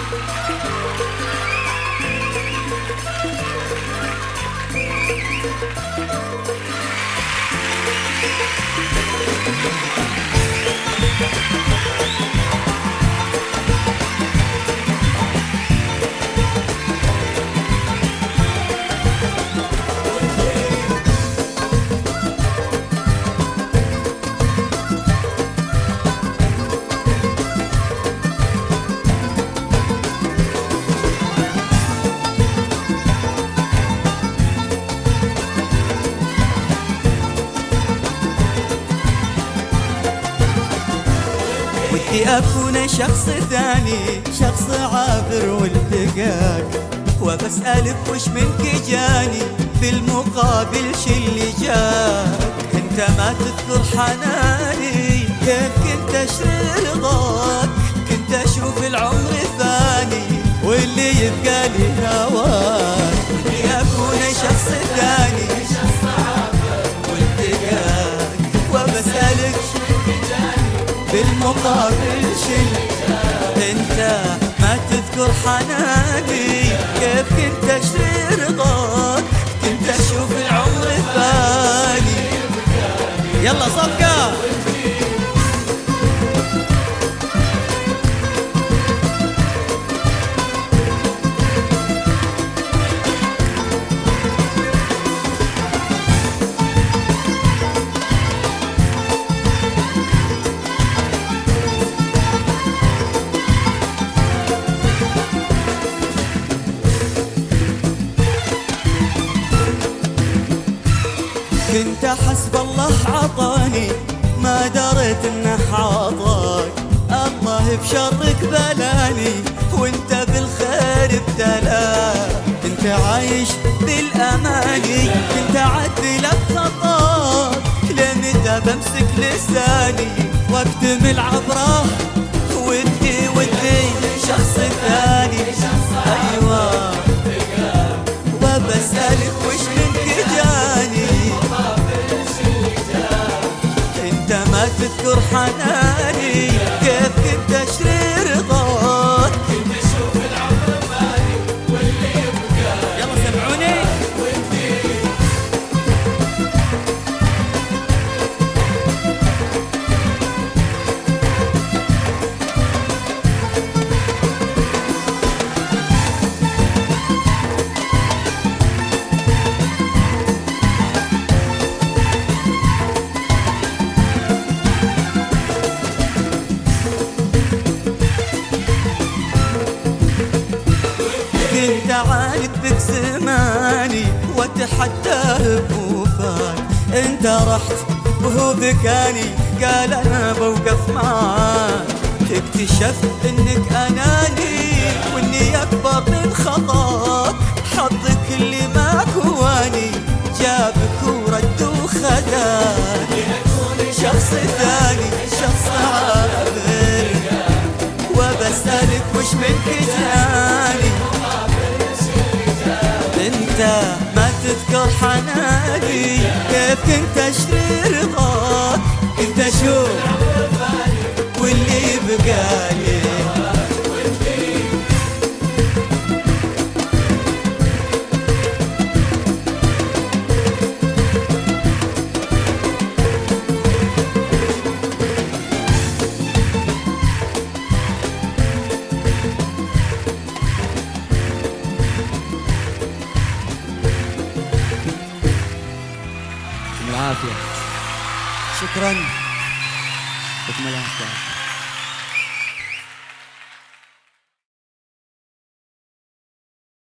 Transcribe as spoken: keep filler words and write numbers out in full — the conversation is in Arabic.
ودي أكون شخص ثاني، شخص عابر والتقاك، وبسألك وش منك جاني في المقابل شي اللي جاك. انت ما تذكر حناني، كيف كنت اشتري رضاك، كنت اشوف العمر ثاني واللي يبقى لي هواك. ودي أكون شخص ثاني، شخص عابر والتقاك، وبسألك بالمقابل شي انت ما تذكر حناني، كيف كنت اشتري رضاك، كنت اشوف العمر الثاني. يلا صفقة. كنت حسب الله عطاني، ما دريت انه عطاك. الله بشرك بلاني وانت بالخير ابتلاك. كنت عايش بالاماني، كنت اعدل بخطاك، لمتى بمسك لساني واكتم العبره. ودي ودي شخص ثاني، ايوه، وبسألك وش منك جاني، ما تذكر حناني، كيف كنت اشتري رضاك، كنت اشوف العمر ثاني واللي يبقى. يلا سمعوني. كنت عاند بك زماني واتحداه بوفاك. انت رحت وهو بكاني، قال انا بوقف معاك. اكتشفت انك اناني واني اكبر من خطاك. حظك اللي ما كواني، جابك ورد وخداك. شخص ثاني، شخص عابر، وبسألك وش منك جاني، انت ما تذكر حناني، كيف كنت اشتري رضاك، كنت اشوف واللي بقالي. العافية. شكرا. بكم العافية.